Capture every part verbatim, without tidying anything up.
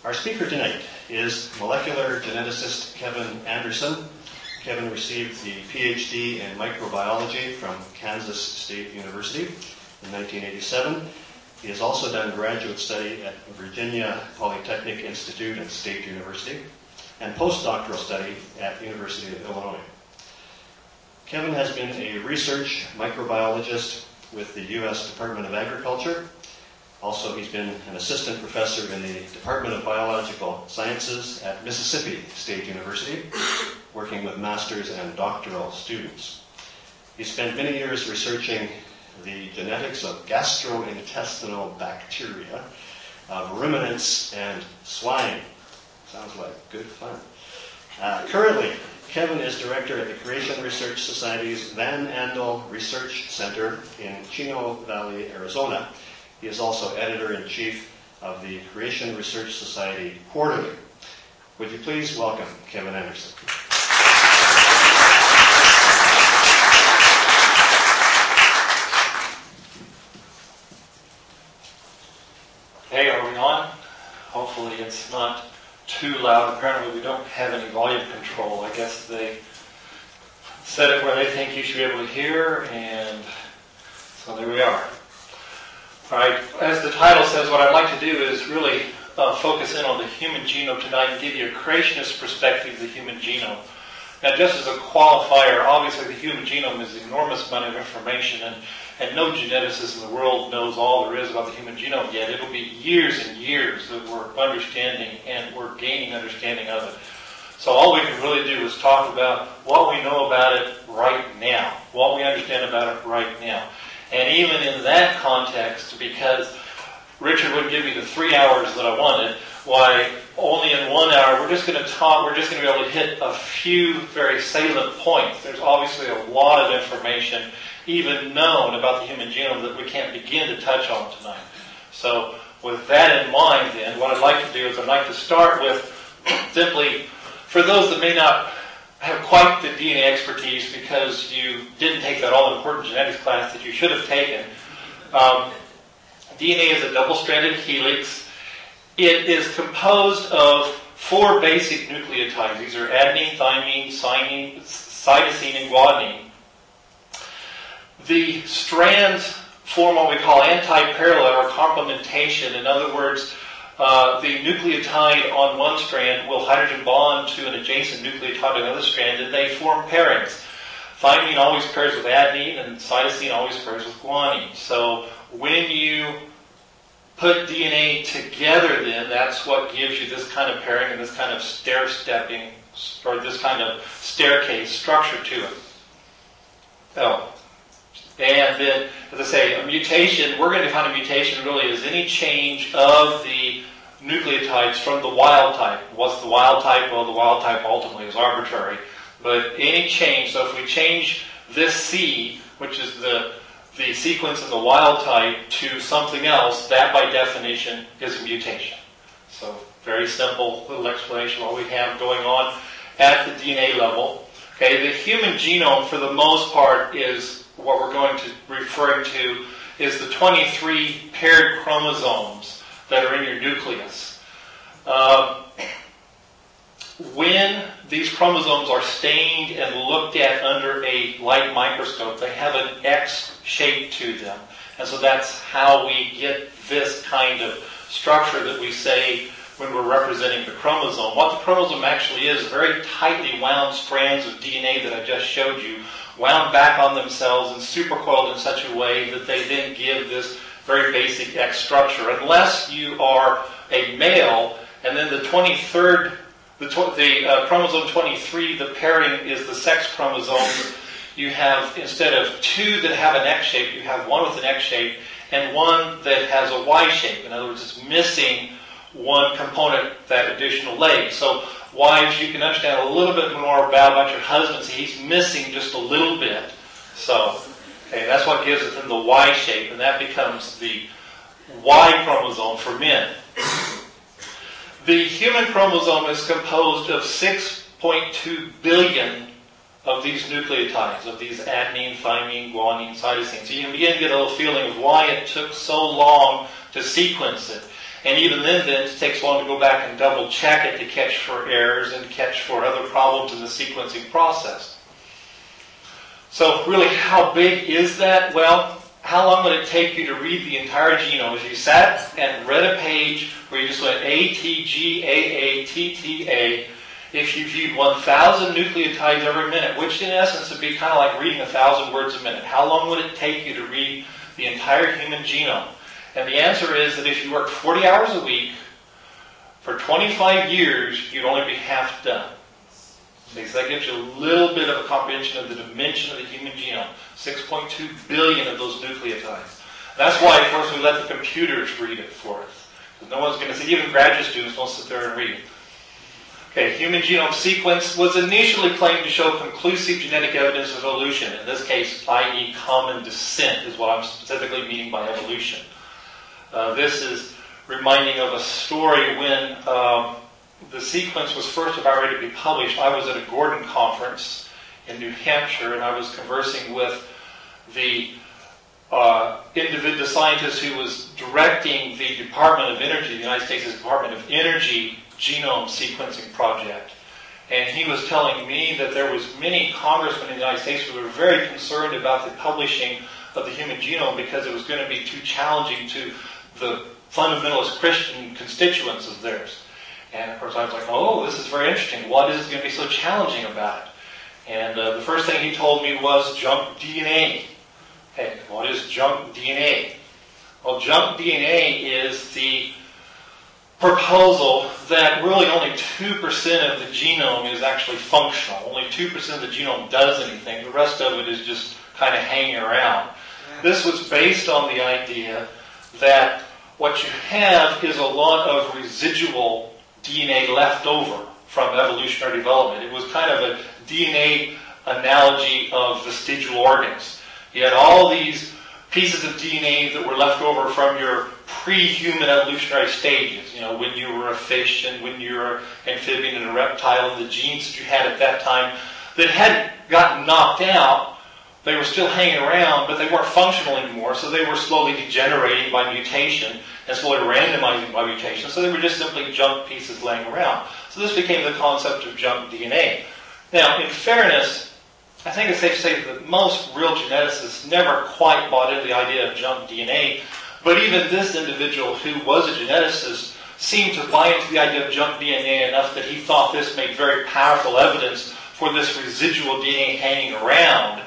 Our speaker tonight is molecular geneticist Kevin Anderson. Kevin received the P H D in microbiology from Kansas State University in nineteen eighty-seven. He has also done graduate study at Virginia Polytechnic Institute and State University and postdoctoral study at University of Illinois. Kevin has been a research microbiologist with the U S Department of Agriculture. Also, he's been an assistant professor in the Department of Biological Sciences at Mississippi State University, working with master's and doctoral students. He spent many years researching the genetics of gastrointestinal bacteria, of ruminants and swine. Sounds like good fun. Uh, currently, Kevin is director at the Creation Research Society's Van Andel Research Center in Chino Valley, Arizona. He is also editor-in-chief of the Creation Research Society Quarterly. Would you please welcome Kevin Anderson? Hey, are we on? Hopefully it's not too loud. Apparently we don't have any volume control. I guess they set it where they think you should be able to hear, and so there we are. All right, as the title says, what I'd like to do is really uh, focus in on the human genome tonight and give you a creationist perspective of the human genome. Now, just as a qualifier, obviously the human genome is an enormous amount of information, and, and no geneticist in the world knows all there is about the human genome yet. It'll be years and years that we're understanding and we're gaining understanding of it. So all we can really do is talk about what we know about it right now, what we understand about it right now. And even in that context, because Richard wouldn't give me the three hours that I wanted, why only in one hour we're just going to talk, we're just going to be able to hit a few very salient points. There's obviously a lot of information even known about the human genome that we can't begin to touch on tonight. So with that in mind then, what I'd like to do is I'd like to start with simply, for those that may not have quite the D N A expertise because you didn't take that all-important genetics class that you should have taken. Um, D N A is a double-stranded helix. It is composed of four basic nucleotides. These are adenine, thymine, cytosine, cytosine, and guanine. The strands form what we call anti-parallel or complementation. In other words, Uh, the nucleotide on one strand will hydrogen bond to an adjacent nucleotide on another strand, and they form pairings. Thymine always pairs with adenine, and cytosine always pairs with guanine. So when you put D N A together, then that's what gives you this kind of pairing and this kind of stair-stepping, or this kind of staircase structure to it. Oh. And then, as I say, a mutation, we're going to define a mutation really as any change of the nucleotides from the wild type. What's the wild type? Well, the wild type ultimately is arbitrary. But any change, so if we change this C, which is the, the sequence in the wild type, to something else, that by definition is a mutation. So very simple little explanation of what we have going on at the D N A level. Okay, the human genome, for the most part, is what we're going to referring to is the twenty-three paired chromosomes that are in your nucleus. Uh, when these chromosomes are stained and looked at under a light microscope, they have an X shape to them. And so that's how we get this kind of structure that we say when we're representing the chromosome. What the chromosome actually is, very tightly wound strands of D N A that I just showed you, wound back on themselves and supercoiled in such a way that they then give this very basic X structure. Unless you are a male, and then the twenty-third, the, tw- the uh, chromosome twenty-three, the pairing is the sex chromosome. You have, instead of two that have an X shape, you have one with an X shape and one that has a Y shape. In other words, it's missing one component, that additional leg. So wives, you can understand a little bit more about, about your husband. See, he's missing just a little bit. So, okay, that's what gives it then the Y shape, and that becomes the Y chromosome for men. The human chromosome is composed of six point two billion of these nucleotides, of these adenine, thymine, guanine, cytosine. So you can begin to get a little feeling of why it took so long to sequence it. And even then, then it takes long to go back and double check it to catch for errors and catch for other problems in the sequencing process. So really, how big is that? Well, how long would it take you to read the entire genome? If you sat and read a page where you just went A, T, G, A, A, T, T, A, if you viewed one thousand nucleotides every minute, which in essence would be kind of like reading one thousand words a minute, how long would it take you to read the entire human genome? And the answer is that if you worked forty hours a week for twenty-five years, you'd only be half done. Okay, so that gives you a little bit of a comprehension of the dimension of the human genome. six point two billion of those nucleotides. That's why, of course, we let the computers read it for us. Because no one's going to say, even graduate students won't sit there and read it. Okay, human genome sequence was initially claimed to show conclusive genetic evidence of evolution. In this case, that is common descent is what I'm specifically meaning by evolution. Uh, this is reminding of a story when um, the sequence was first about ready to be published. I was at a Gordon conference in New Hampshire, and I was conversing with the uh, individual the scientist who was directing the Department of Energy, the United States Department of Energy genome sequencing project. And he was telling me that there was many congressmen in the United States who were very concerned about the publishing of the human genome because it was going to be too challenging to the fundamentalist Christian constituents of theirs. And of course I was like, oh, this is very interesting. What is going to be so challenging about it? And uh, the first thing he told me was junk D N A. Hey, what is junk D N A? Well, junk D N A is the proposal that really only two percent of the genome is actually functional. Only two percent of the genome does anything. The rest of it is just kind of hanging around. This was based on the idea that what you have is a lot of residual D N A left over from evolutionary development. It was kind of a D N A analogy of vestigial organs. You had all these pieces of D N A that were left over from your pre-human evolutionary stages, you know, when you were a fish and when you were an amphibian and a reptile, and the genes that you had at that time that hadn't gotten knocked out. They were still hanging around, but they weren't functional anymore, so they were slowly degenerating by mutation and slowly randomizing by mutation, so they were just simply junk pieces laying around. So this became the concept of junk D N A. Now, in fairness, I think it's safe to say that most real geneticists never quite bought into the idea of junk D N A, but even this individual who was a geneticist seemed to buy into the idea of junk D N A enough that he thought this made very powerful evidence for this residual D N A hanging around,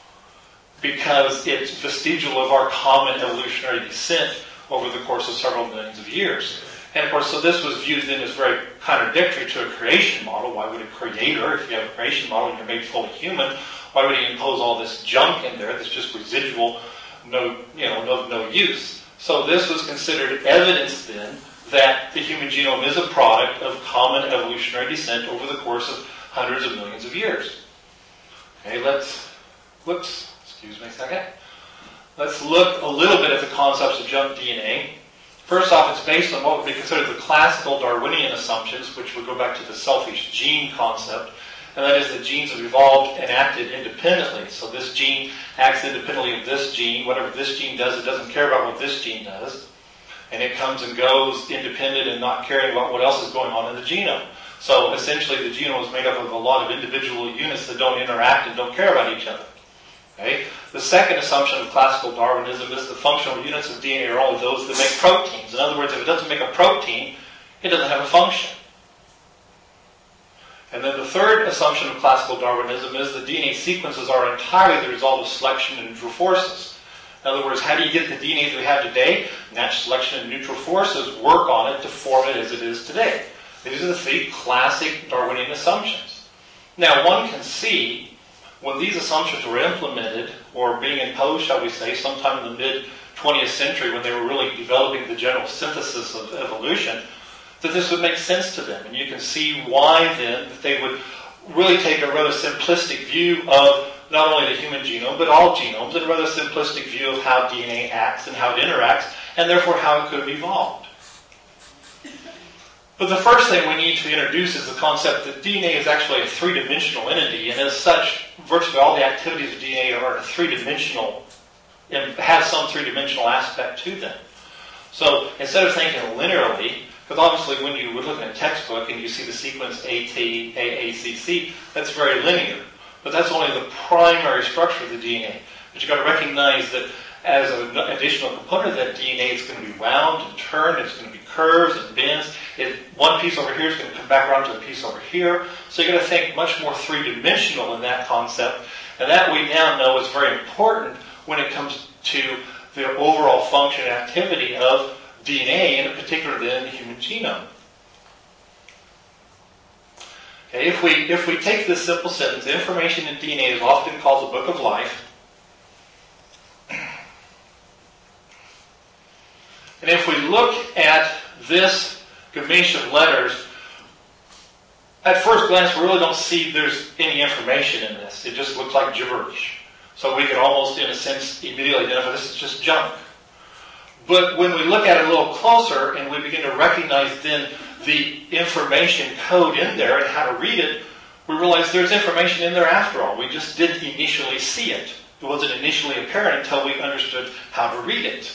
because it's vestigial of our common evolutionary descent over the course of several millions of years. And of course, so this was viewed then as very contradictory to a creation model. Why would a creator, if you have a creation model and you're made fully human, why would he impose all this junk in there that's just residual, no, you know, no, no use? So this was considered evidence then that the human genome is a product of common evolutionary descent over the course of hundreds of millions of years. Okay, let's, whoops. Excuse me a second. Let's look a little bit at the concepts of junk D N A. First off, it's based on what would be considered the classical Darwinian assumptions, which would go back to the selfish gene concept, and that is that genes have evolved and acted independently. So this gene acts independently of this gene. Whatever this gene does, it doesn't care about what this gene does. And it comes and goes independent and not caring about what else is going on in the genome. So essentially the genome is made up of a lot of individual units that don't interact and don't care about each other. Okay? The second assumption of classical Darwinism is the functional units of D N A are only those that make proteins. In other words, if it doesn't make a protein, it doesn't have a function. And then the third assumption of classical Darwinism is that D N A sequences are entirely the result of selection and neutral forces. In other words, how do you get the D N A that we have today? Natural selection and neutral forces work on it to form it as it is today. These are the three classic Darwinian assumptions. Now, one can see when these assumptions were implemented, or being imposed, shall we say, sometime in the mid-twentieth century when they were really developing the general synthesis of evolution, that this would make sense to them. And you can see why then that they would really take a rather simplistic view of not only the human genome, but all genomes, and a rather simplistic view of how D N A acts and how it interacts, and therefore how it could have evolved. But the first thing we need to introduce is the concept that D N A is actually a three-dimensional entity, and as such, virtually all the activities of D N A are three-dimensional, and have some three-dimensional aspect to them. So instead of thinking linearly, because obviously when you would look at a textbook and you see the sequence A T, A A C C, that's very linear. But that's only the primary structure of the D N A. But you've got to recognize that as an additional component of that D N A, it's going to be wound and turned, it's going to be curves and bends. It, one piece over here is going to come back around to a piece over here. So you've got to think much more three-dimensional in that concept. And that we now know is very important when it comes to the overall function and activity of D N A, and in particular then the human genome. Okay, if we if we take this simple sentence, information in D N A is often called the book of life. And if we look at this gamish of letters, at first glance we really don't see there's any information in this. It just looks like gibberish. So we can almost, in a sense, immediately identify this is just junk. But when we look at it a little closer and we begin to recognize then the information code in there and how to read it, we realize there's information in there after all. We just didn't initially see it. It wasn't initially apparent until we understood how to read it.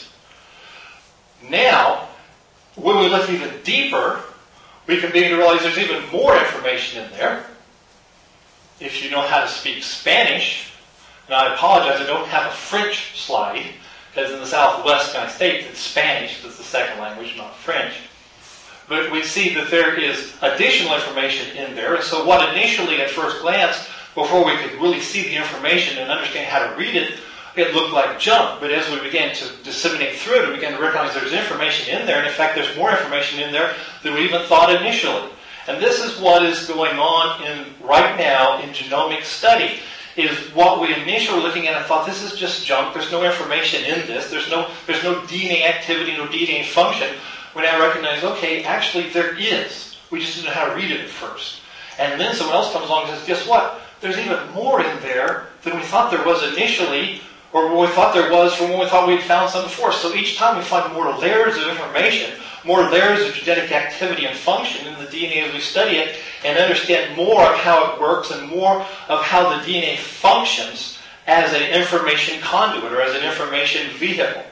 Now, when we look even deeper, we can begin to realize there's even more information in there. If you know how to speak Spanish, and I apologize, I don't have a French slide, because in the Southwest United States, it's Spanish that's the second language, not French. But we see that there is additional information in there. And so what initially, at first glance, before we could really see the information and understand how to read it, it looked like junk. But as we began to disseminate through it, we began to recognize there's information in there. And in fact, there's more information in there than we even thought initially. And this is what is going on in right now in genomic study. Is what we initially were looking at and thought, this is just junk, there's no information in this, there's no there's no D N A activity, no D N A function. We now recognize, okay, actually there is. We just didn't know how to read it at first. And then someone else comes along and says, guess what? There's even more in there than we thought there was initially, or what we thought there was from when we thought we'd found some before. So each time we find more layers of information, more layers of genetic activity and function in the D N A as we study it, and understand more of how it works and more of how the D N A functions as an information conduit or as an information vehicle.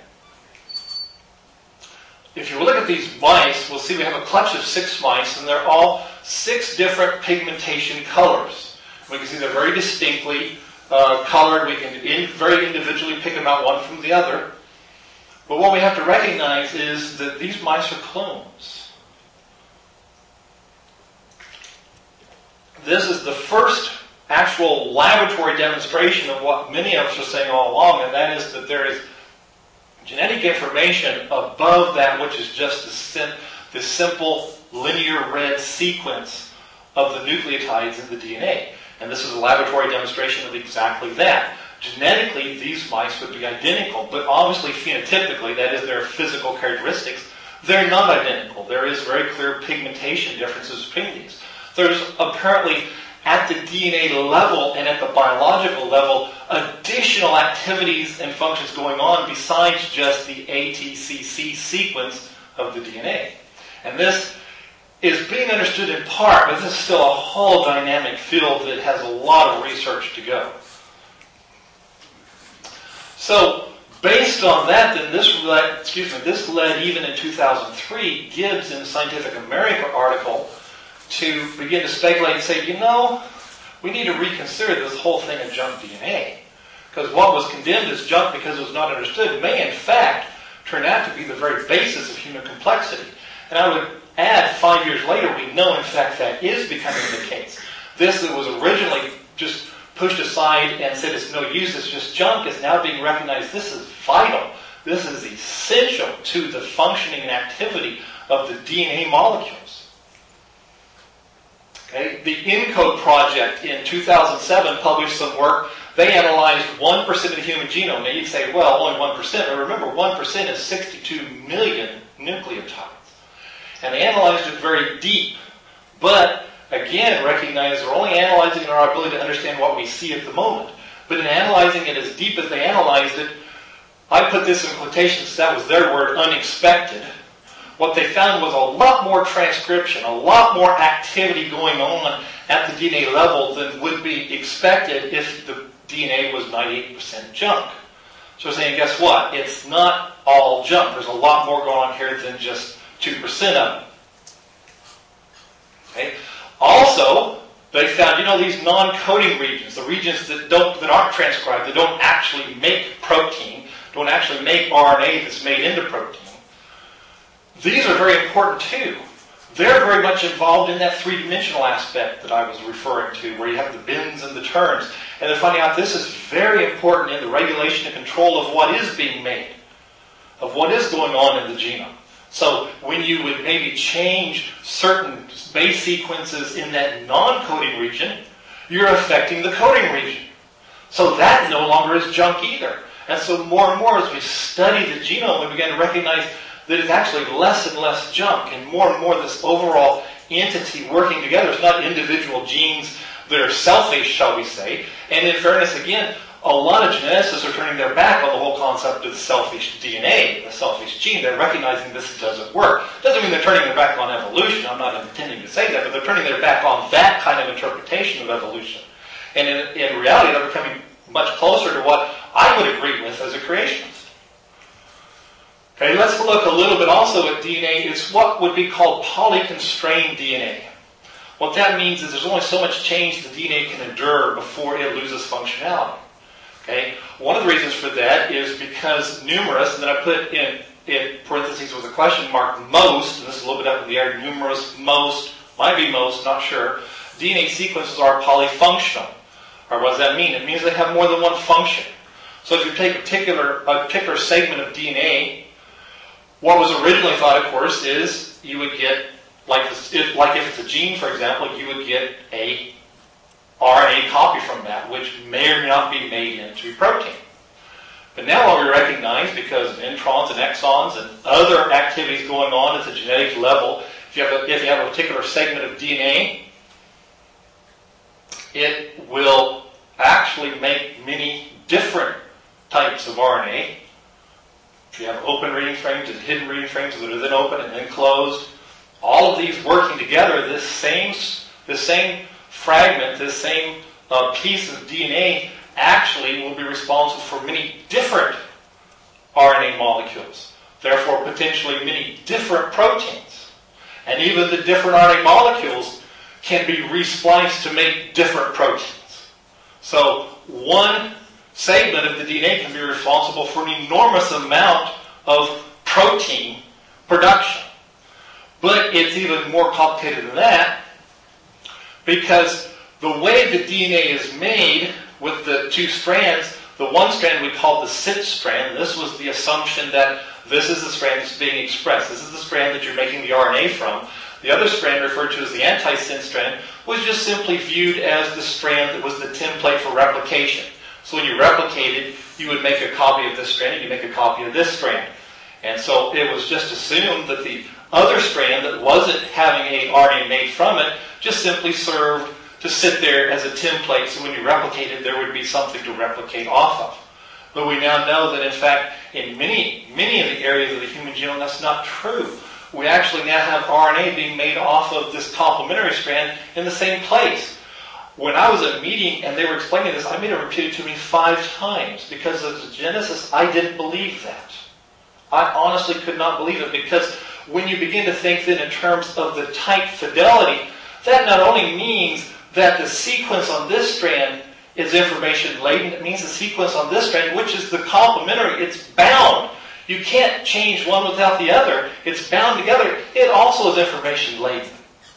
If you look at these mice, we'll see we have a clutch of six mice, and they're all six different pigmentation colors. We can see they're very distinctly uh, colored. We can in, very individually pick them out one from the other. But what we have to recognize is that these mice are clones. This is the first actual laboratory demonstration of what many of us are saying all along, and that is that there is genetic information above that which is just the, sim- the simple linear red sequence of the nucleotides in the D N A. And this is a laboratory demonstration of exactly that. Genetically, these mice would be identical, but obviously phenotypically, that is their physical characteristics, they're not identical. There is very clear pigmentation differences between these. There's apparently, at the D N A level and at the biological level, additional activities and functions going on besides just the A T C C sequence of the D N A. And this is being understood in part, but this is still a whole dynamic field that has a lot of research to go. So, based on that, then this led, excuse me, this led even in two thousand three, Gibbs in the Scientific American article to begin to speculate and say, you know, we need to reconsider this whole thing of junk D N A. Because what was condemned as junk because it was not understood may in fact turn out to be the very basis of human complexity. And I would add, five years later, we know in fact that is becoming the case. This that was originally just pushed aside and said it's no use, it's just junk, is now being recognized. This is vital. This is essential to the functioning and activity of the D N A molecules. Okay? The ENCODE project in two thousand seven published some work. They analyzed one percent of the human genome. Now you'd say, well, only one percent. But remember, one percent is sixty-two million nucleotides. And they analyzed it very deep. But again, recognize they're only analyzing our ability to understand what we see at the moment. But in analyzing it as deep as they analyzed it, I put this in quotations, that was their word, unexpected. What they found was a lot more transcription, a lot more activity going on at the D N A level than would be expected if the D N A was ninety-eight percent junk. So we're saying, guess what? It's not all junk. There's a lot more going on here than just two percent of it. Okay? Also, they found, you know, these non-coding regions, the regions that don't, that aren't transcribed, that don't actually make protein, don't actually make R N A that's made into protein. These are very important too. They're very much involved in that three-dimensional aspect that I was referring to, where you have the bins and the turns. And they're finding out this is very important in the regulation and control of what is being made, of what is going on in the genome. So when you would maybe change certain base sequences in that non-coding region, you're affecting the coding region. So that no longer is junk either. And so more and more as we study the genome, we begin to recognize that it's actually less and less junk, and more and more this overall entity working together. It's not individual genes that are selfish, shall we say. And in fairness, again, a lot of geneticists are turning their back on the whole concept of the selfish D N A, the selfish gene. They're recognizing this doesn't work. Doesn't mean they're turning their back on evolution. I'm not intending to say that, but they're turning their back on that kind of interpretation of evolution. And in, in reality, they're becoming much closer to what I would agree with as a creationist. Okay, let's look a little bit also at D N A. It's what would be called polyconstrained D N A. What that means is there's only so much change the D N A can endure before it loses functionality. Okay, one of the reasons for that is because numerous, and then I put in, in parentheses with a question mark, most, and this is a little bit up in the air, numerous, most, might be most, not sure, D N A sequences are polyfunctional. Or what does that mean? It means they have more than one function. So if you take a particular, a particular segment of D N A, what was originally thought, of course, is you would get, like, if, like if it's a gene, for example, you would get a R N A copy from that, which may or may not be made into protein. But now what we recognize, because of introns and exons and other activities going on at the genetic level, if you have a, if you have a particular segment of D N A, it will actually make many different types of R N A. If you have open reading frames and hidden reading frames that are then open and then closed, all of these working together, this same, this same fragment, this same uh, piece of D N A actually will be responsible for many different R N A molecules. Therefore, potentially many different proteins. And even the different R N A molecules can be respliced to make different proteins. So one segment of the D N A can be responsible for an enormous amount of protein production. But it's even more complicated than that, because the way the D N A is made with the two strands, the one strand we call the sit strand. This was the assumption that this is the strand that's being expressed. This is the strand that you're making the R N A from. The other strand, referred to as the antisense strand, was just simply viewed as the strand that was the template for replication. So when you replicated, you would make a copy of this strand and you make a copy of this strand. And so it was just assumed that the other strand that wasn't having a R N A made from it just simply served to sit there as a template, so when you replicated, there would be something to replicate off of. But we now know that, in fact, in many, many of the areas of the human genome, that's not true. We actually now have R N A being made off of this complementary strand in the same place. When I was at a meeting and they were explaining this, I made it repeated to me five times, because as a geneticist, I didn't believe that. I honestly could not believe it, because when you begin to think then in terms of the type fidelity, that not only means that the sequence on this strand is information laden, it means the sequence on this strand, which is the complementary, it's bound. You can't change one without the other. It's bound together. It also is information laden.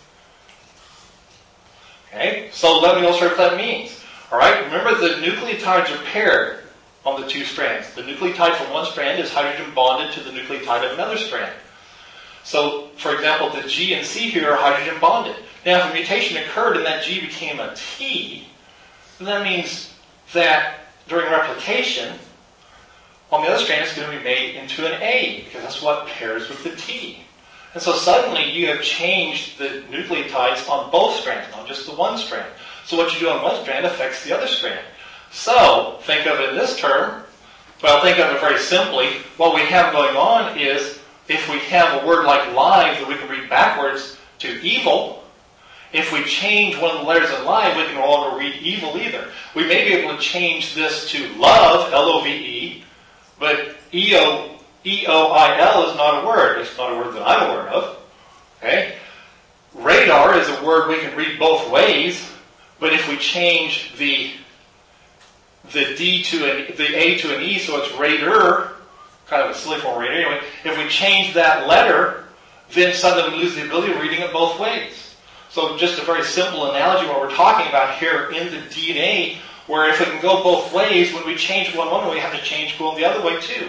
Okay, so let me illustrate what that means. All right, remember the nucleotides are paired on the two strands. The nucleotide from one strand is hydrogen bonded to the nucleotide of another strand. So, for example, the G and C here are hydrogen bonded. Now, if a mutation occurred and that G became a T, then that means that during replication, on the other strand, it's going to be made into an A, because that's what pairs with the T. And so suddenly you have changed the nucleotides on both strands, not just the one strand. So what you do on one strand affects the other strand. So, think of it in this term. Well, think of it very simply. What we have going on is, if we have a word like live that we can read backwards to evil, if we change one of the letters in live, we can no longer read evil either. We may be able to change this to love, L O V E, But E O, E O I L is not a word. It's not a word that I'm aware of. Okay? Radar is a word we can read both ways, but if we change the the D to an, the A to an E, so it's radar, kind of a silly form of radar anyway, if we change that letter, then suddenly we lose the ability of reading it both ways. So just a very simple analogy, what we're talking about here in the D N A, where if it can go both ways, when we change one one way, we have to change going the other way too.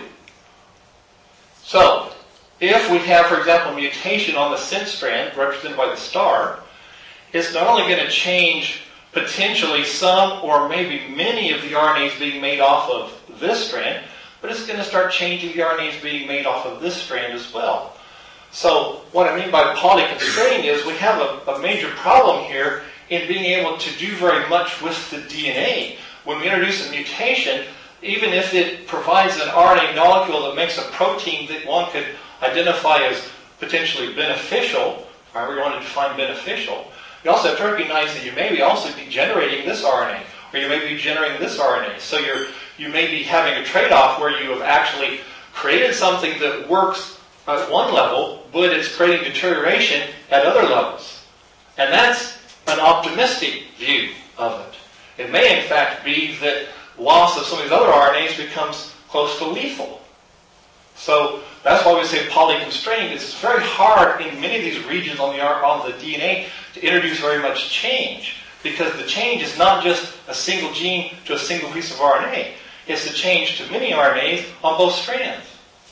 So, if we have, for example, a mutation on the sense strand, represented by the star, it's not only going to change potentially some or maybe many of the R N As being made off of this strand, but it's going to start changing the R N As being made off of this strand as well. So what I mean by polyconstrained is we have a, a major problem here in being able to do very much with the D N A. When we introduce a mutation, even if it provides an R N A molecule that makes a protein that one could identify as potentially beneficial, however you want to define beneficial, you also have to recognize that you may be also be generating this R N A, or you may be generating this R N A. So you're, you may be having a trade-off where you have actually created something that works at one level, but it's creating deterioration at other levels. And that's an optimistic view of it. It may in fact be that loss of some of these other R N As becomes close to lethal. So that's why we say polyconstrained. It's very hard in many of these regions on the, on the D N A to introduce very much change, because the change is not just a single gene to a single piece of R N A. It's the change to many R N As on both strands.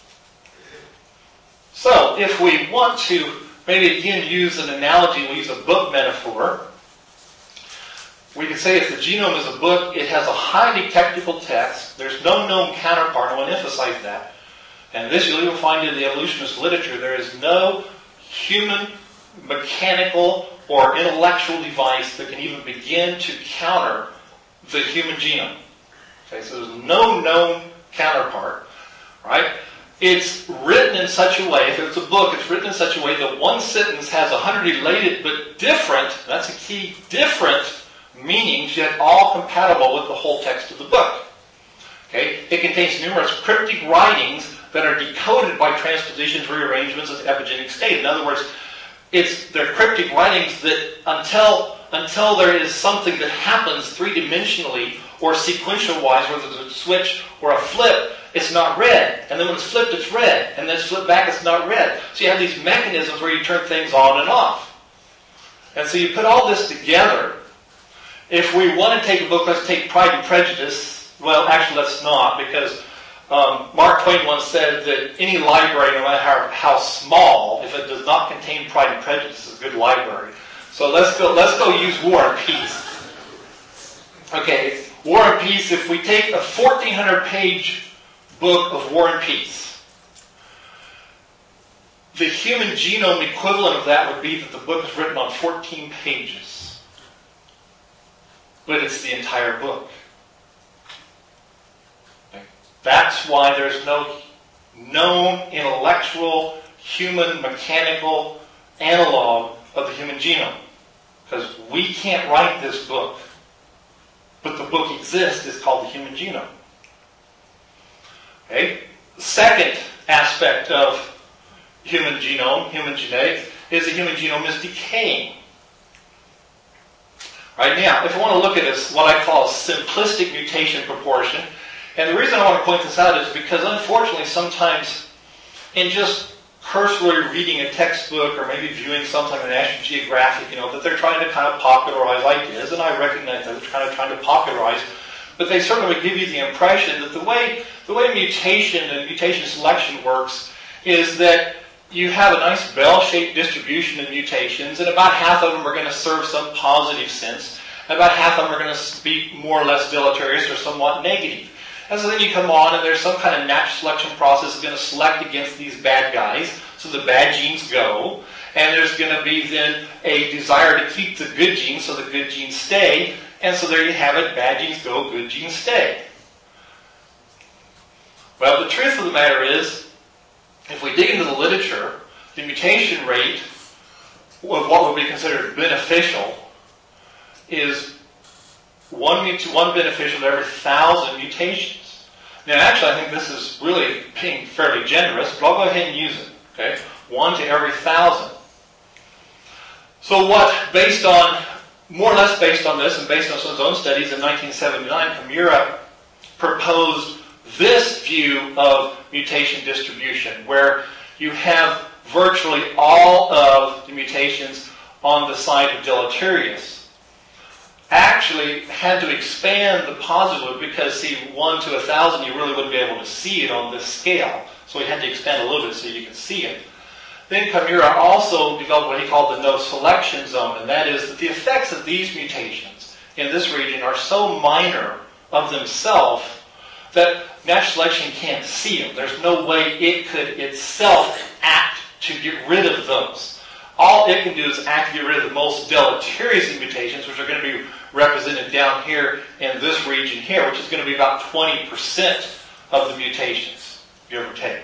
So if we want to maybe again use an analogy, we'll use a book metaphor. We can say if the genome is a book, it has a highly technical text. There's no known counterpart. I want to emphasize that. And this you'll even find in the evolutionist literature. There is no human, mechanical, or intellectual device that can even begin to counter the human genome. Okay, so there's no known counterpart, right? It's written in such a way, if it's a book, it's written in such a way that one sentence has a hundred related but different, that's a key, different meanings, yet all compatible with the whole text of the book. Okay? It contains numerous cryptic writings that are decoded by transpositions, rearrangements, and epigenetic state. In other words, it's they're cryptic writings that until until there is something that happens three-dimensionally or sequential-wise, whether it's a switch or a flip, it's not read. And then when it's flipped, it's read. And then it's flipped back, it's not read. So you have these mechanisms where you turn things on and off. And so you put all this together. If we want to take a book, let's take Pride and Prejudice. Well, actually, let's not, because um, Mark Twain once said that any library, no matter how, how small, if it does not contain Pride and Prejudice, is a good library. So let's go, let's go use War and Peace. Okay, War and Peace, if we take a fourteen hundred page book of War and Peace, the human genome equivalent of that would be that the book is written on fourteen pages. But it's the entire book. Okay. That's why there's no known intellectual, human, mechanical analog of the human genome. Because we can't write this book. But the book exists, it's called the human genome. Okay? The second aspect of human genome, human genetics, is the human genome is decaying. Right now, if I want to look at this, what I call a simplistic mutation proportion, and the reason I want to point this out is because unfortunately sometimes in just cursory reading a textbook or maybe viewing something like National Geographic, you know, that they're trying to kind of popularize ideas, and I recognize that they're kind of trying to popularize, but they certainly would give you the impression that the way the way mutation and mutation selection works is that you have a nice bell-shaped distribution of mutations, and about half of them are going to serve some positive sense, and about half of them are going to be more or less deleterious or somewhat negative. And so then you come on, and there's some kind of natural selection process that's going to select against these bad guys, so the bad genes go, and there's going to be then a desire to keep the good genes, so the good genes stay, and so there you have it, bad genes go, good genes stay. Well, the truth of the matter is, if we dig into the literature, the mutation rate of what would be considered beneficial is one, one beneficial to every thousand mutations. Now, actually, I think this is really being fairly generous, but I'll go ahead and use it. Okay, one to every thousand. So what, based on, more or less based on this, and based on his own studies in nineteen seventy-nine, Kimura proposed this view of mutation distribution, where you have virtually all of the mutations on the side of deleterious. Actually had to expand the positive loop because, see, one to a thousand, you really wouldn't be able to see it on this scale. So we had to expand a little bit so you could see it. Then Kimura also developed what he called the no selection zone, and that is that the effects of these mutations in this region are so minor of themselves that natural selection can't see them. There's no way it could itself act to get rid of those. All it can do is act to get rid of the most deleterious mutations, which are going to be represented down here in this region here, which is going to be about twenty percent of the mutations, give or take.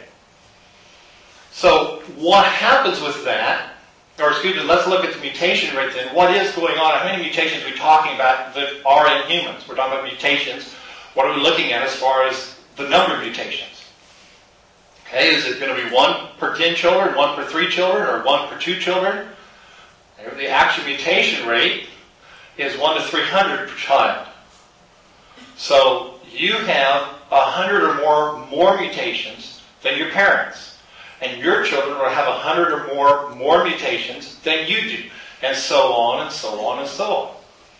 So what happens with that, or excuse me, let's look at the mutation rate then. What is going on? How many mutations are we talking about that are in humans? We're talking about mutations. What are we looking at as far as the number of mutations? Okay, is it going to be one per ten children, one per three children, or one per two children? The actual mutation rate is one to three hundred per child. So you have one hundred or more more mutations than your parents. And your children will have one hundred or more more mutations than you do. And so on and so on and so on.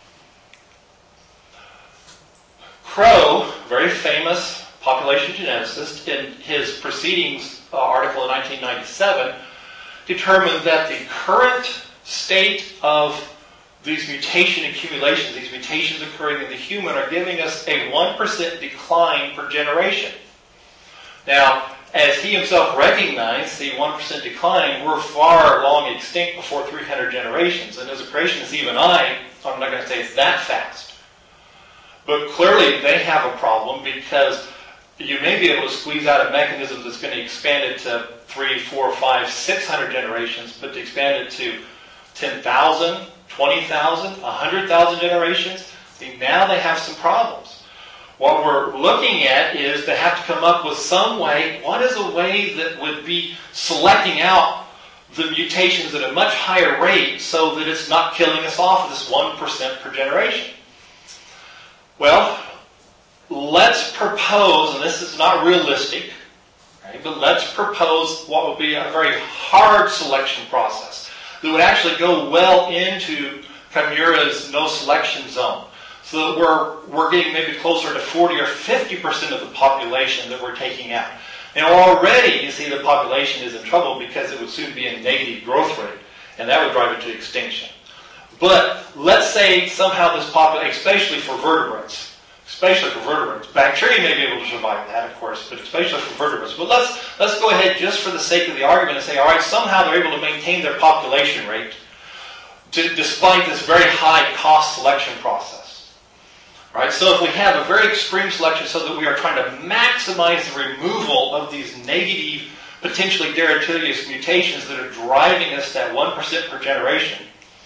Crow, very famous population geneticist, in his Proceedings uh, article in nineteen ninety-seven, determined that the current state of these mutation accumulations, these mutations occurring in the human, are giving us a one percent decline per generation. Now, as he himself recognized, the one percent decline, we're far long extinct before three hundred generations. And as a creationist, even I, I'm not going to say it's that fast. But clearly they have a problem, because you may be able to squeeze out a mechanism that's going to expand it to three, four, five, six hundred generations, but to expand it to ten thousand, twenty thousand, one hundred thousand generations, now they have some problems. What we're looking at is to have to come up with some way. What is a way that would be selecting out the mutations at a much higher rate so that it's not killing us off of this one percent per generation? Well, let's propose, and this is not realistic, okay, but let's propose what would be a very hard selection process that would actually go well into Kimura's no selection zone. So that we're, we're getting maybe closer to forty or fifty percent of the population that we're taking out. Now already, you see, the population is in trouble because it would soon be a negative growth rate, and that would drive it to extinction. But let's say somehow this population, especially for vertebrates, especially for vertebrates, bacteria may be able to survive that, of course, but especially for vertebrates. But let's, let's go ahead, just for the sake of the argument, and say, all right, somehow they're able to maintain their population rate to, despite this very high cost selection process. All right, so if we have a very extreme selection so that we are trying to maximize the removal of these negative, potentially deleterious mutations that are driving us that one percent per generation,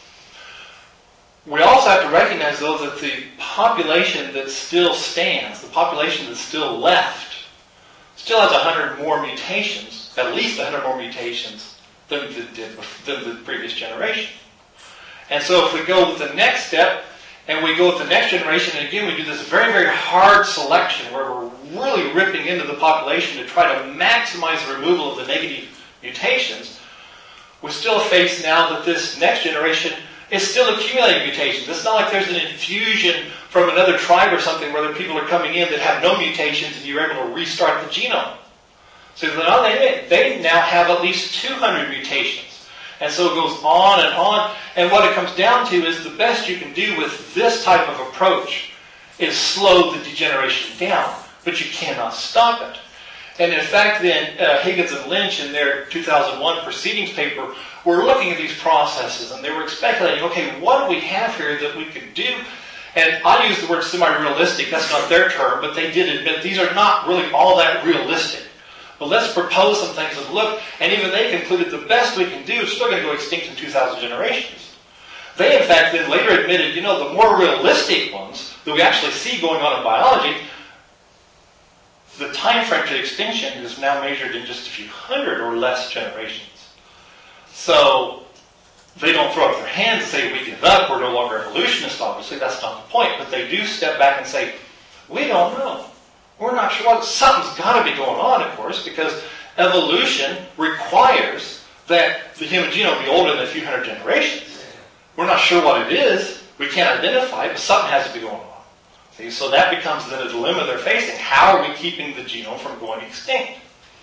we also have to recognize, though, that the population that still stands, the population that's still left, still has one hundred more mutations, at least one hundred more mutations than the, than the previous generation. And so if we go with the next step, and we go with the next generation, and again we do this very, very hard selection where we're really ripping into the population to try to maximize the removal of the negative mutations, we still face now that this next generation is still accumulating mutations. It's not like there's an infusion from another tribe or something where the people are coming in that have no mutations and you're able to restart the genome. So now they, they now have at least two hundred mutations. And so it goes on and on. And what it comes down to is the best you can do with this type of approach is slow the degeneration down. But you cannot stop it. And in fact, then, uh, Higgins and Lynch in their two thousand one Proceedings paper were looking at these processes. And they were speculating, okay, what do we have here that we could do? And I use the word semi-realistic. That's not their term. But they did admit these are not really all that realistic. But let's propose some things and look, and even they concluded the best we can do is still going to go extinct in two thousand generations. They, in fact, then later admitted, you know, the more realistic ones that we actually see going on in biology, the time frame to extinction is now measured in just a few hundred or less generations. So they don't throw up their hands and say, we give up, we're no longer evolutionists, obviously, that's not the point. But they do step back and say, we don't know. We're not sure what, something's got to be going on, of course, because evolution requires that the human genome be older than a few hundred generations. We're not sure what it is, we can't identify it, but something has to be going on. See, so that becomes then a dilemma they're facing. How are we keeping the genome from going extinct?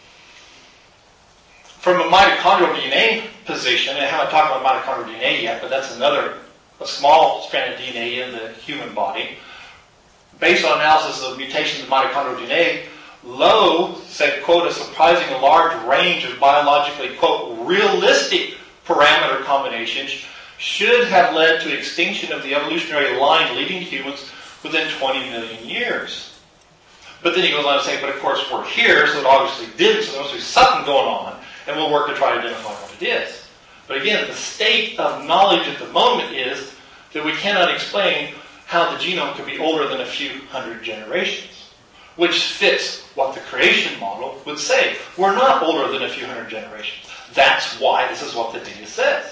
From a mitochondrial D N A position, and I haven't talked about mitochondrial D N A yet, but that's another, a small strand of D N A in the human body. Based on analysis of mutations in mitochondrial D N A, Lowe said, quote, a surprisingly large range of biologically, quote, realistic parameter combinations should have led to extinction of the evolutionary line leading to humans within twenty million years. But then he goes on to say, but of course we're here, so it obviously didn't, so there must be something going on, and we'll work to try to identify what it is. But again, the state of knowledge at the moment is that we cannot explain how the genome could be older than a few hundred generations, which fits what the creation model would say. We're not older than a few hundred generations. That's why this is what the data says.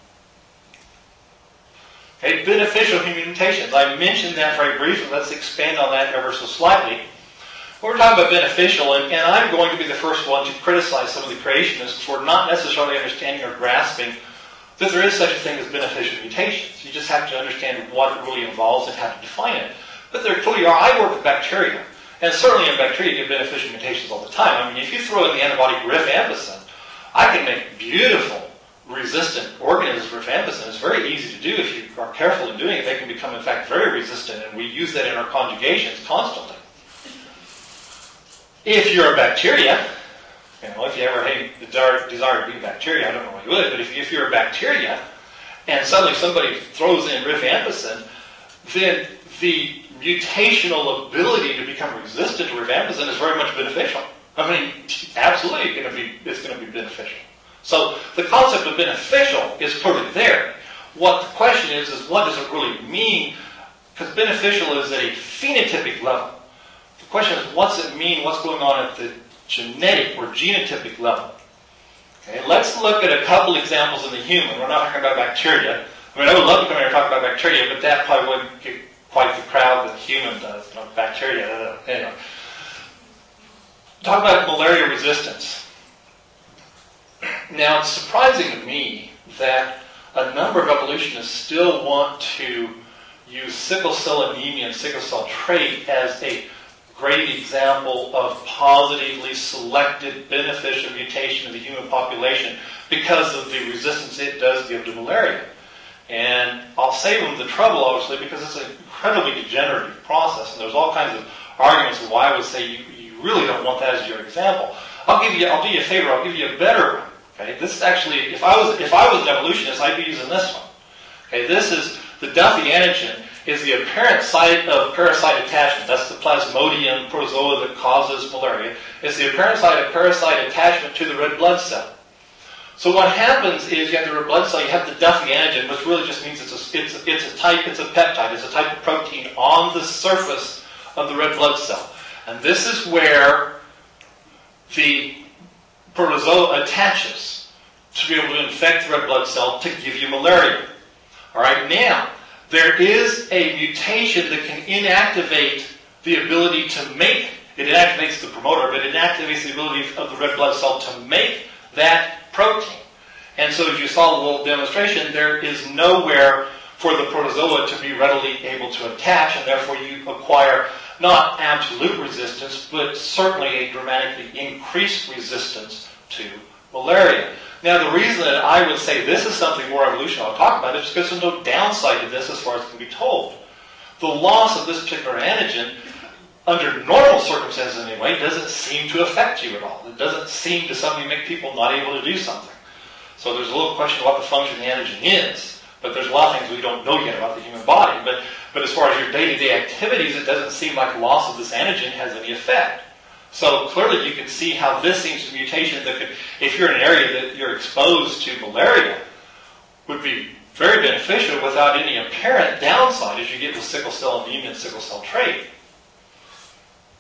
Okay, beneficial human mutations. I mentioned that very briefly. Let's expand on that ever so slightly. We're talking about beneficial, and, and I'm going to be the first one to criticize some of the creationists for not necessarily understanding or grasping that there is such a thing as beneficial mutations. You just have to understand what it really involves and how to define it. But there clearly are. I work with bacteria, and certainly in bacteria you get beneficial mutations all the time. I mean, if you throw in the antibiotic rifampicin, I can make beautiful resistant organisms for rifampicin. It's very easy to do if you are careful in doing it. They can become, in fact, very resistant, and we use that in our conjugations constantly. If you're a bacteria, you know, if you ever had the desire, desire to be a bacteria, I don't know why you would, but if, if you're a bacteria, and suddenly somebody throws in rifampicin, then the mutational ability to become resistant to rifampicin is very much beneficial. I mean, absolutely, it's going to be, it's going to be beneficial. So the concept of beneficial is clearly there. What the question is, is what does it really mean? Because beneficial is at a phenotypic level. The question is, what's it mean? What's going on at the genetic or genotypic level? Okay, let's look at a couple examples in the human. We're not talking about bacteria. I mean, I would love to come here and talk about bacteria, but that probably wouldn't get quite the crowd that the human does. You know, bacteria, anyway. Talk about malaria resistance. Now, it's surprising to me that a number of evolutionists still want to use sickle cell anemia and sickle cell trait as a great example of positively selected beneficial mutation of the human population because of the resistance it does give to malaria. And I'll save them the trouble, obviously, because it's an incredibly degenerative process, and there's all kinds of arguments of why I would say you, you really don't want that as your example. I'll give you, I'll do you a favor, I'll give you a better one. Okay, this is actually, if I was, if I was an evolutionist, I'd be using this one. Okay, this is the Duffy antigen. Is the apparent site of parasite attachment. That's the Plasmodium protozoa that causes malaria. It's the apparent site of parasite attachment to the red blood cell. So what happens is you have the red blood cell, you have the Duffy antigen, which really just means it's a, it's a, it's a type, it's a peptide, it's a type of protein on the surface of the red blood cell. And this is where the protozoa attaches to be able to infect the red blood cell to give you malaria. All right, now, there is a mutation that can inactivate the ability to make, it inactivates the promoter, but it inactivates the ability of the red blood cell to make that protein. And so as you saw the little demonstration, there is nowhere for the protozoa to be readily able to attach, and therefore you acquire not absolute resistance, but certainly a dramatically increased resistance to malaria. Now, the reason that I would say this is something more evolutionary I'll talk about is because there's no downside to this as far as can be told. The loss of this particular antigen, under normal circumstances anyway, doesn't seem to affect you at all. It doesn't seem to suddenly make people not able to do something. So there's a little question of what the function of the antigen is, but there's a lot of things we don't know yet about the human body. But, but as far as your day-to-day activities, it doesn't seem like loss of this antigen has any effect. So clearly you can see how this seems to be a mutation that could, if you're in an area that you're exposed to malaria, would be very beneficial without any apparent downside as you get with sickle cell anemia and sickle cell trait.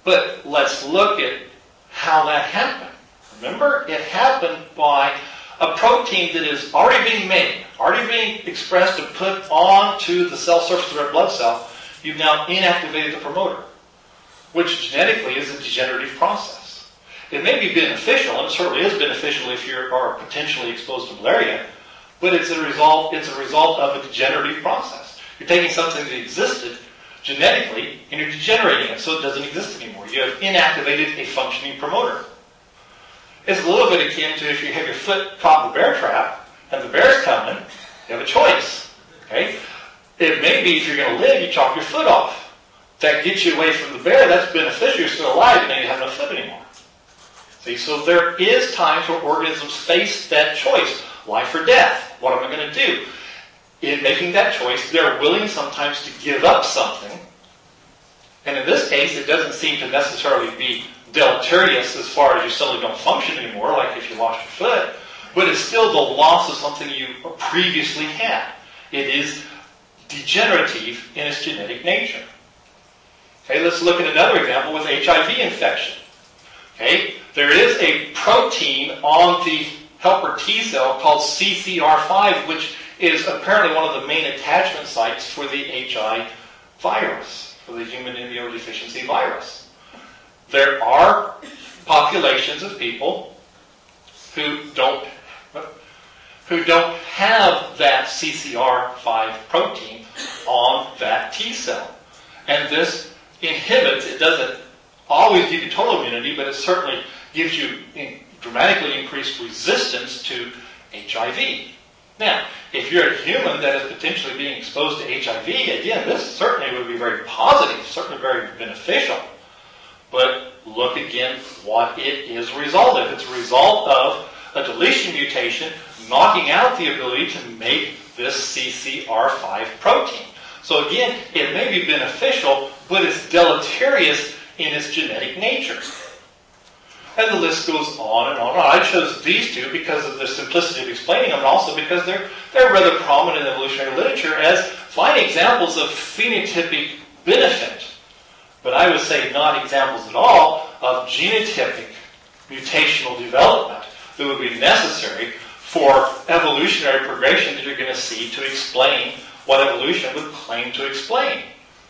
But let's look at how that happened. Remember, it happened by a protein that is already being made, already being expressed and put onto the cell surface of the red blood cell. You've now inactivated the promoter, which genetically is a degenerative process. It may be beneficial, and it certainly is beneficial if you are potentially exposed to malaria, but it's a result, it's a result of a degenerative process. You're taking something that existed genetically, and you're degenerating it so it doesn't exist anymore. You have inactivated a functioning promoter. It's a little bit akin to if you have your foot caught in the bear trap, and the bear's coming, you have a choice. Okay? It may be if you're going to live, you chop your foot off. That gets you away from the bear, that's beneficial, you're still alive, and then you have no foot anymore. See, so there is times where organisms face that choice, life or death. What am I going to do? In making that choice, they're willing sometimes to give up something. And in this case, it doesn't seem to necessarily be deleterious as far as you suddenly don't function anymore, like if you lost your foot, but it's still the loss of something you previously had. It is degenerative in its genetic nature. Okay, let's look at another example with H I V infection. Okay, there is a protein on the helper T cell called C C R five, which is apparently one of the main attachment sites for the H I virus, for the human immunodeficiency virus. There are populations of people who don't who don't have that C C R five protein on that T cell. And this inhibits, it doesn't always give you total immunity, but it certainly gives you in, dramatically increased resistance to H I V. Now, if you're a human that is potentially being exposed to H I V, again, this certainly would be very positive, certainly very beneficial. But look again what it is a result of. It's a result of a deletion mutation knocking out the ability to make this C C R five protein. So again, it may be beneficial, but it's deleterious in its genetic nature. And the list goes on and on and on. I chose these two because of the simplicity of explaining them, and also because they're, they're rather prominent in evolutionary literature as fine examples of phenotypic benefit. But I would say not examples at all of genotypic mutational development that would be necessary for evolutionary progression that you're going to see to explain what evolution would claim to explain.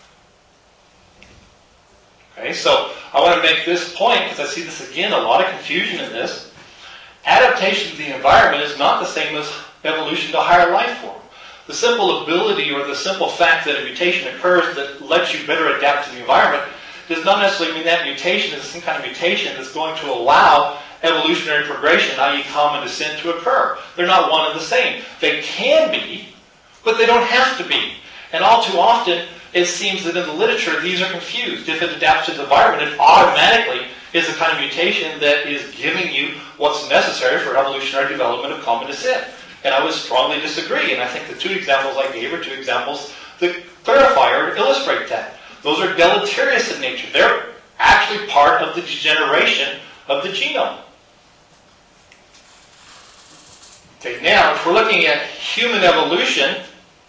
Okay, so I want to make this point because I see this again, a lot of confusion in this. Adaptation to the environment is not the same as evolution to a higher life form. The simple ability or the simple fact that a mutation occurs that lets you better adapt to the environment does not necessarily mean that mutation is some kind of mutation that's going to allow evolutionary progression, that is common descent, to occur. They're not one and the same. They can be, but they don't have to be. And all too often, it seems that in the literature, these are confused. If it adapts to the environment, it automatically is a kind of mutation that is giving you what's necessary for evolutionary development of common descent. And I would strongly disagree. And I think the two examples I gave are two examples that clarify or illustrate that. Those are deleterious in nature. They're actually part of the degeneration of the genome. Okay, now, if we're looking at human evolution,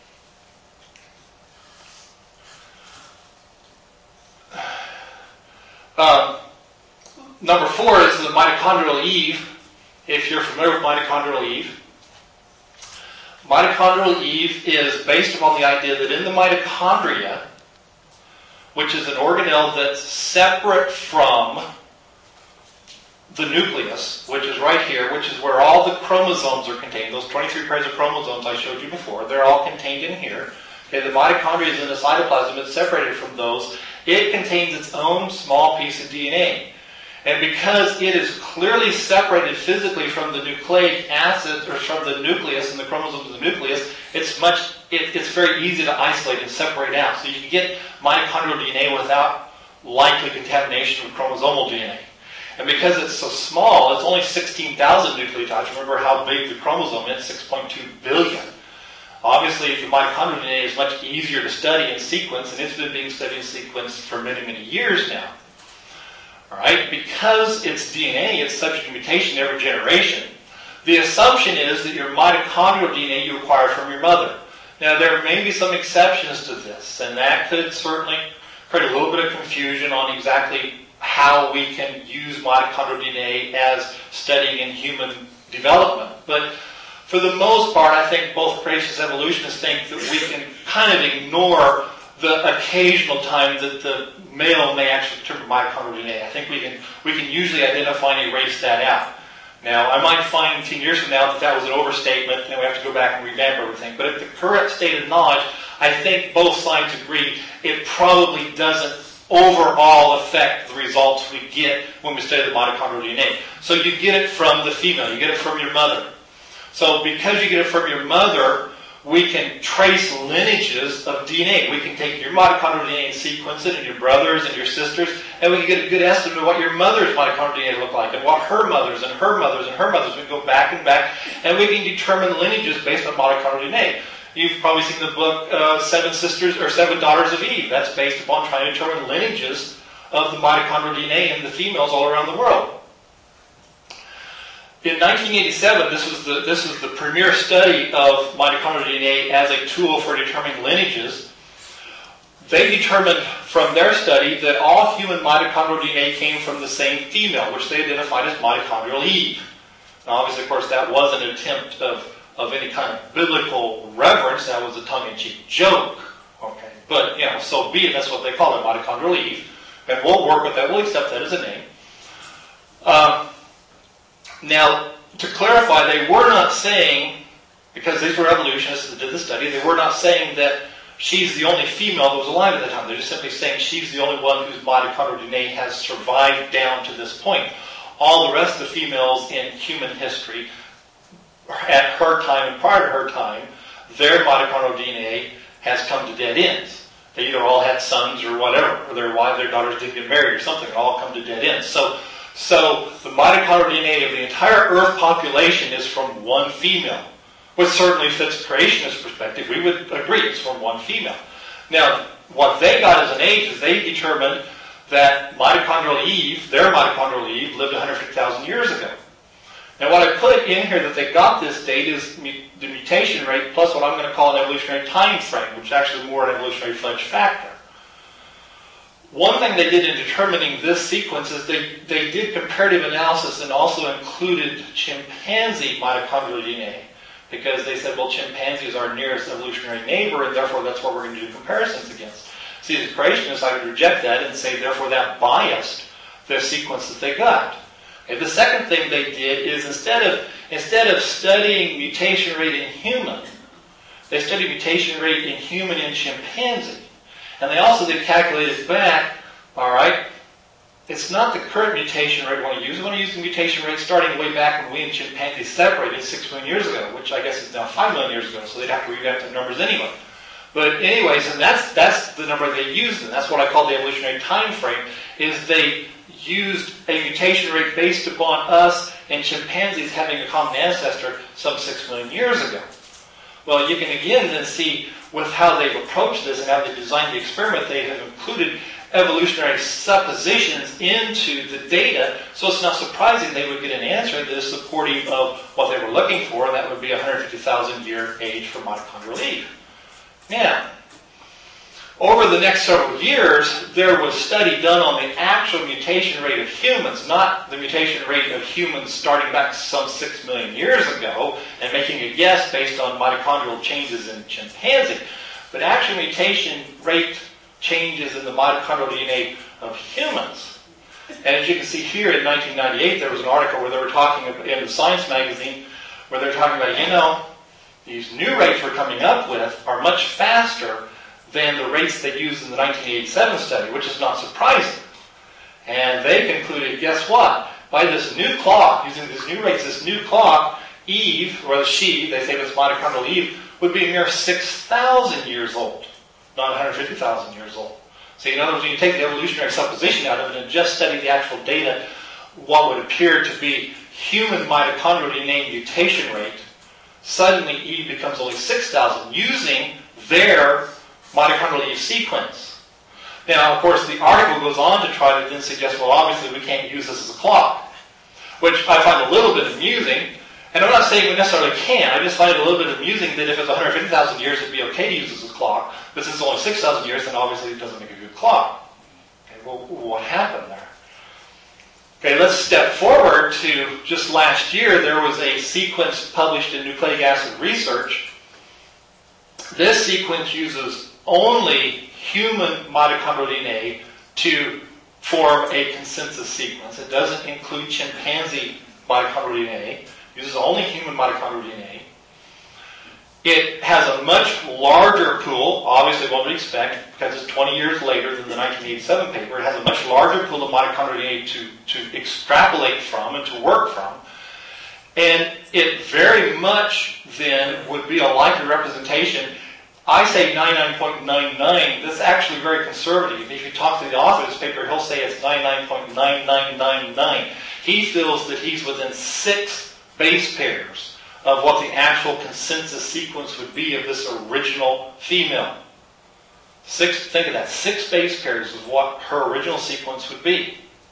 uh, number four is the mitochondrial Eve. If you're familiar with mitochondrial Eve, mitochondrial Eve is based upon the idea that in the mitochondria, which is an organelle that's separate from the nucleus, which is right here, which is where all the chromosomes are contained. Those twenty-three pairs of chromosomes I showed you before, they're all contained in here. Okay, the mitochondria is in the cytoplasm. It's separated from those. It contains its own small piece of D N A. And because it is clearly separated physically from the nucleic acid, or from the nucleus and the chromosomes of the nucleus, it's much, it, it's very easy to isolate and separate out. So you can get mitochondrial D N A without likely contamination with chromosomal D N A. And because it's so small, it's only sixteen thousand nucleotides. Remember how big the chromosome is, six point two billion. Obviously, the mitochondrial D N A is much easier to study and sequence, and it's been being studied and sequenced for many, many years now. All right? Because it's D N A, it's subject to mutation every generation. The assumption is that your mitochondrial D N A you acquired from your mother. Now, there may be some exceptions to this, and that could certainly create a little bit of confusion on exactly how we can use mitochondrial D N A as studying in human development. But for the most part, I think both creationists and evolutionists think that we can kind of ignore the occasional time that the male may actually determine mitochondrial D N A. I think we can we can usually identify and erase that out. Now, I might find ten years from now that that was an overstatement and we have to go back and revamp everything. But at the current state of knowledge, I think both sides agree it probably doesn't overall affect the results we get when we study the mitochondrial D N A. So you get it from the female, you get it from your mother. So because you get it from your mother, we can trace lineages of D N A. We can take your mitochondrial D N A and sequence it, and your brothers and your sisters, and we can get a good estimate of what your mother's mitochondrial D N A look like, and what her mother's, and her mother's, and her mother's. We can go back and back, and we can determine lineages based on mitochondrial D N A. You've probably seen the book uh, Seven Sisters or Seven Daughters of Eve. That's based upon trying to determine lineages of the mitochondrial D N A in the females all around the world. In nineteen eighty-seven, this was the this was the premier study of mitochondrial D N A as a tool for determining lineages. They determined from their study that all human mitochondrial D N A came from the same female, which they identified as mitochondrial Eve. Now, obviously, of course, that was an attempt of, of any kind of biblical reverence. That was a tongue-in-cheek joke. Okay, but you know, so be it. That's what they call it, mitochondrial Eve, and we'll work with that. We'll accept that as a name. Um, Now, to clarify, they were not saying, because these were evolutionists that did the study, they were not saying that she's the only female that was alive at the time. They're just simply saying she's the only one whose mitochondrial D N A has survived down to this point. All the rest of the females in human history, at her time and prior to her time, their mitochondrial D N A has come to dead ends. They either all had sons or whatever, or their wives, their daughters didn't get married or something, all come to dead ends. So, So the mitochondrial D N A of the entire Earth population is from one female, which certainly fits creationist perspective. We would agree it's from one female. Now, what they got as an age is they determined that mitochondrial Eve, their mitochondrial Eve, lived one hundred fifty thousand years ago. Now, what I put in here that they got this date is the mutation rate plus what I'm going to call an evolutionary time frame, which is actually more an evolutionary fudge factor. One thing they did in determining this sequence is they, they did comparative analysis and also included chimpanzee mitochondrial D N A, because they said, well, chimpanzee is our nearest evolutionary neighbor, and therefore that's what we're going to do comparisons against. See, the creationists, I would reject that and say, therefore, that biased the sequence that they got. Okay, the second thing they did is instead of instead of studying mutation rate in human, they studied mutation rate in human and chimpanzee. And they also did calculate it back, all right, it's not the current mutation rate we want to use. We want to use the mutation rate starting way back when we and chimpanzees separated six million years ago, which I guess is now five million years ago, so they'd have to revamp the numbers anyway. But anyways, and that's that's the number they used, and that's what I call the evolutionary time frame, is they used a mutation rate based upon us and chimpanzees having a common ancestor some six million years ago. Well, you can again then see with how they've approached this and how they designed the experiment, they have included evolutionary suppositions into the data, so it's not surprising they would get an answer that is supportive of what they were looking for, and that would be a one hundred fifty thousand year age for mitochondrial Eve. Now, over the next several years, there was a study done on the actual mutation rate of humans, not the mutation rate of humans starting back some six million years ago and making a guess based on mitochondrial changes in chimpanzee, but actual mutation rate changes in the mitochondrial D N A of humans. And as you can see here in nineteen ninety-eight, there was an article where they were talking about, in the Science magazine, where they're talking about, you know, these new rates we're coming up with are much faster than the rates they used in the nineteen eighty-seven study, which is not surprising. And they concluded, guess what? By this new clock, using these new rates, this new clock, Eve, or she, they say this mitochondrial Eve, would be a mere six thousand years old, not one hundred fifty thousand years old. So in other words, when you take the evolutionary supposition out of it and just study the actual data, what would appear to be human mitochondrial D N A mutation rate, suddenly Eve becomes only six thousand using their mitochondrial Eve sequence. Now, of course, the article goes on to try to then suggest, well, obviously we can't use this as a clock, which I find a little bit amusing. And I'm not saying we necessarily can. I just find it a little bit amusing that if it's one hundred fifty thousand years, it'd be okay to use this as a clock. But since it's only six thousand years, then obviously it doesn't make a good clock. Okay, well, what happened there? Okay, let's step forward to just last year. There was a sequence published in Nucleic Acid Research. This sequence uses only human mitochondrial D N A to form a consensus sequence. It doesn't include chimpanzee mitochondrial D N A. It uses only human mitochondrial D N A. It has a much larger pool, obviously what we expect, because it's twenty years later than the nineteen eighty-seven paper. It has a much larger pool of mitochondrial D N A to, to extrapolate from and to work from. And it very much then would be a likely representation. I say ninety-nine point nine nine. That's actually very conservative. If you talk to the author of this paper, he'll say it's ninety-nine point nine nine nine nine. He feels that he's within six base pairs of what the actual consensus sequence would be of this original female. Six, think of that, six base pairs of what her original sequence would be.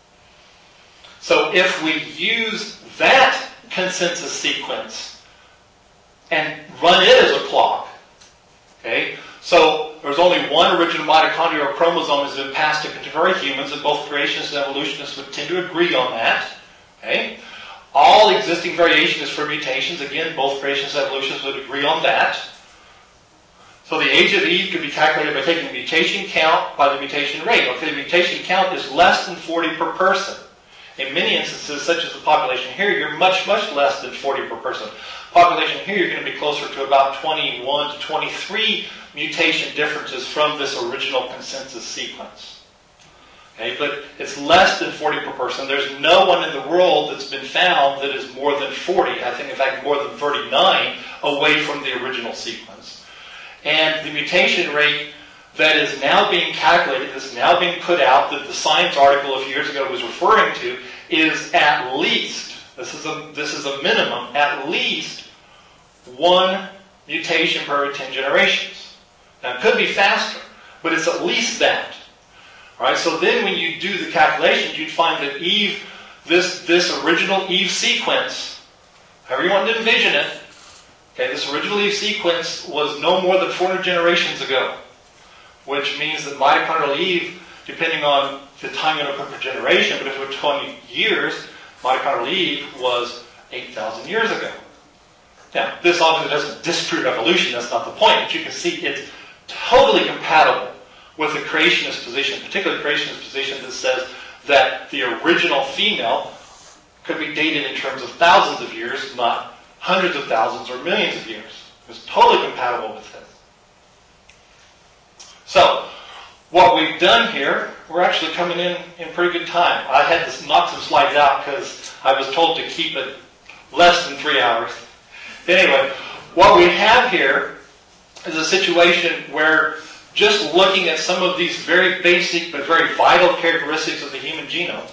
So if we use that consensus sequence and run it as a clock, okay, so there's only one original mitochondrial chromosome that's been passed to contemporary humans, and both creationists and evolutionists would tend to agree on that. Okay? All existing variation is for mutations. Again, both creationists and evolutionists would agree on that. So the age of Eve could be calculated by taking the mutation count by the mutation rate. Okay, the mutation count is less than forty per person. In many instances, such as the population here, you're much, much less than forty per person. Population here, you're going to be closer to about twenty-one to twenty-three mutation differences from this original consensus sequence. Okay, but it's less than forty per person. There's no one in the world that's been found that is more than forty. I think, in fact, more than thirty-nine away from the original sequence. And the mutation rate that is now being calculated, that's now being put out, that the Science article a few years ago was referring to, is at least, this is a, this is a minimum, at least one mutation per every ten generations. Now, it could be faster, but it's at least that. All right, so then when you do the calculations, you'd find that Eve, this, this original Eve sequence, however you want to envision it, okay, this original Eve sequence was no more than four hundred generations ago, which means that mitochondrial Eve, depending on the time you put per generation, but if it were twenty years, mitochondrial Eve was eight thousand years ago. Now, this obviously doesn't disprove evolution, that's not the point, but you can see it's totally compatible with the creationist position, particularly the creationist position that says that the original female could be dated in terms of thousands of years, not hundreds of thousands or millions of years. It's totally compatible with this. So, what we've done here, we're actually coming in in pretty good time. I had to knock some slides out because I was told to keep it less than three hours. Anyway, what we have here is a situation where just looking at some of these very basic but very vital characteristics of the human genome,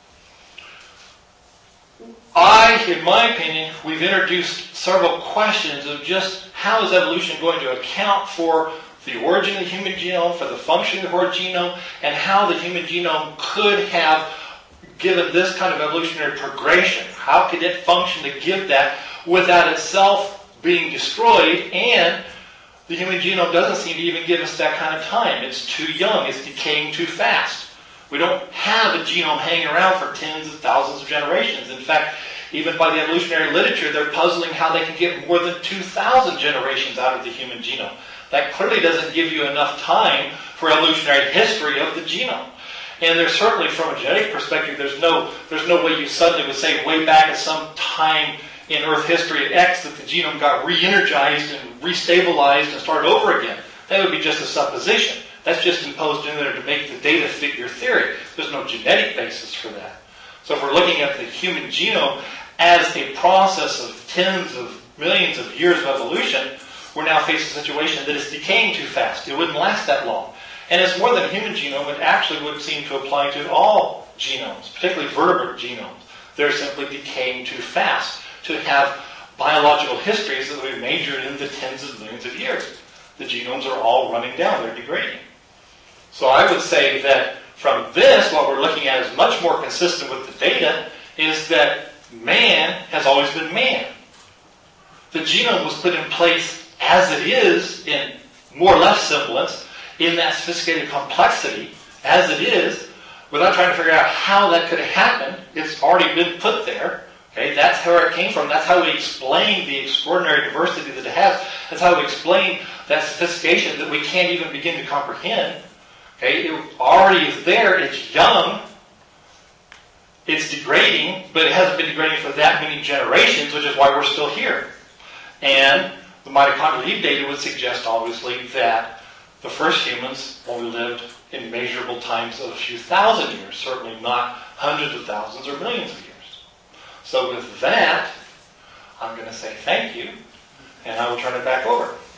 I, in my opinion, we've introduced several questions of just how is evolution going to account for the origin of the human genome, for the function of the genome, and how the human genome could have given this kind of evolutionary progression. How could it function to give that without itself being destroyed? And the human genome doesn't seem to even give us that kind of time. It's too young. It's decaying too fast. We don't have a genome hanging around for tens of thousands of generations. In fact, even by the evolutionary literature, they're puzzling how they can get more than two thousand generations out of the human genome. That clearly doesn't give you enough time for evolutionary history of the genome. And there's certainly, from a genetic perspective, there's no, there's no way you suddenly would say way back at some time in Earth history at X that the genome got re-energized and restabilized and started over again. That would be just a supposition. That's just imposed in there to make the data fit your theory. There's no genetic basis for that. So if we're looking at the human genome as a process of tens of millions of years of evolution, we're now facing a situation that is decaying too fast. It wouldn't last that long. And it's more than a human genome. It actually would seem to apply to all genomes, particularly vertebrate genomes. They're simply decaying too fast to have biological histories that we measured in the tens of millions of years. The genomes are all running down. They're degrading. So I would say that from this, what we're looking at is much more consistent with the data, is that man has always been man. The genome was put in place as it is, in more or less semblance, in that sophisticated complexity, as it is, without trying to figure out how that could have happened. It's already been put there. Okay, that's where it came from. That's how we explain the extraordinary diversity that it has. That's how we explain that sophistication that we can't even begin to comprehend. Okay, it already is there. It's young. It's degrading, but it hasn't been degrading for that many generations, which is why we're still here. And the mitochondrial Eve data would suggest, obviously, that the first humans only lived in measurable times of a few thousand years, certainly not hundreds of thousands or millions of years. So with that, I'm going to say thank you, and I will turn it back over.